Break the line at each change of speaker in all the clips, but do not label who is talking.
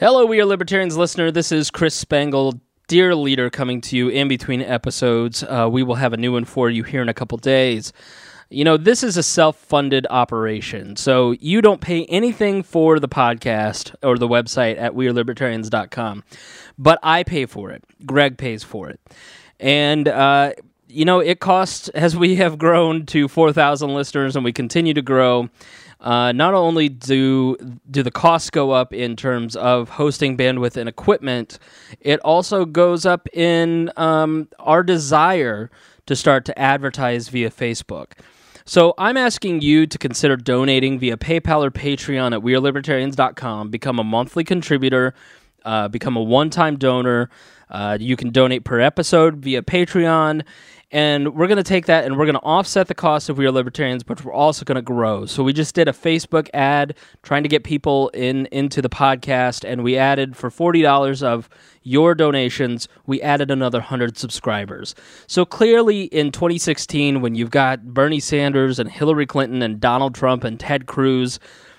Hello, We Are Libertarians listener. This is Chris Spangle, Dear Leader, coming to you in between episodes. We will have a new one for you here in a couple days. You know, this is a self-funded operation, so you don't pay anything for the podcast or the website at wearelibertarians.com, but I pay for it. Greg pays for it. And, it costs, as we have grown to 4,000 listeners and we continue to grow, not only do the costs go up in terms of hosting bandwidth and equipment, it also goes up in our desire to start to advertise via Facebook. So I'm asking you to consider donating via PayPal or Patreon at wearelibertarians.com, become a monthly contributor, become a one-time donor. You can donate per episode via Patreon, and we're going to take that and we're going to offset the cost of We Are Libertarians, but we're also going to grow. So we just did a Facebook ad trying to get people into the podcast, and we added, for $40 of your donations, we added another 100 subscribers. So clearly in 2016, when you've got Bernie Sanders and Hillary Clinton and Donald Trump and Ted Cruz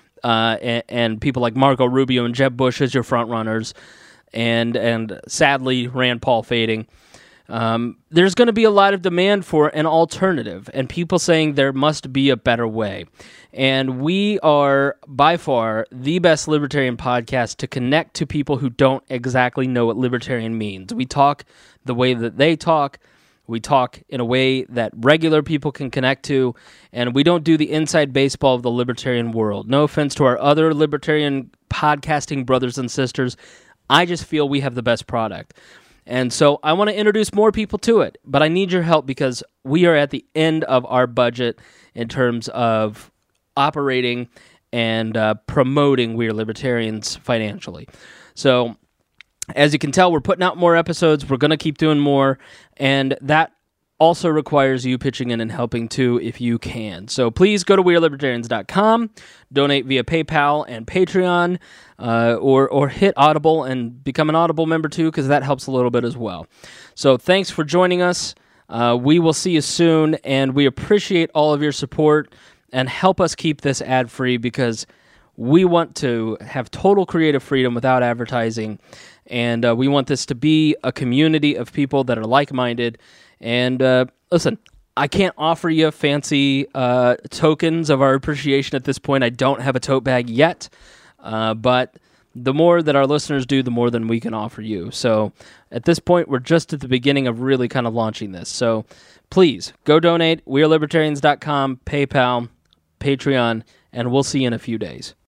and people like Marco Rubio and Jeb Bush as your frontrunners, and sadly Rand Paul fading, there's going to be a lot of demand for an alternative and people saying there must be a better way. And we are by far the best libertarian podcast to connect to people who don't exactly know what libertarian means. We talk the way that they talk. We talk in a way that regular people can connect to, and we don't do the inside baseball of the libertarian world. No offense to our other libertarian podcasting brothers and sisters. I just feel we have the best product. And so I want to introduce more people to it, but I need your help because we are at the end of our budget in terms of operating and promoting We Are Libertarians financially. So as you can tell, we're putting out more episodes. We're going to keep doing more, and that also requires you pitching in and helping too if you can. So please go to wearelibertarians.com, donate via PayPal and Patreon, or hit Audible and become an Audible member too, because that helps a little bit as well. So thanks for joining us. We will see you soon, and we appreciate all of your support, and help us keep this ad-free because we want to have total creative freedom without advertising, and we want this to be a community of people that are like-minded. And listen, I can't offer you fancy tokens of our appreciation at this point. I don't have a tote bag yet, but the more that our listeners do, the more than we can offer you. So at this point, we're just at the beginning of really kind of launching this. So please go donate, wearelibertarians.com, PayPal, Patreon, and we'll see you in a few days.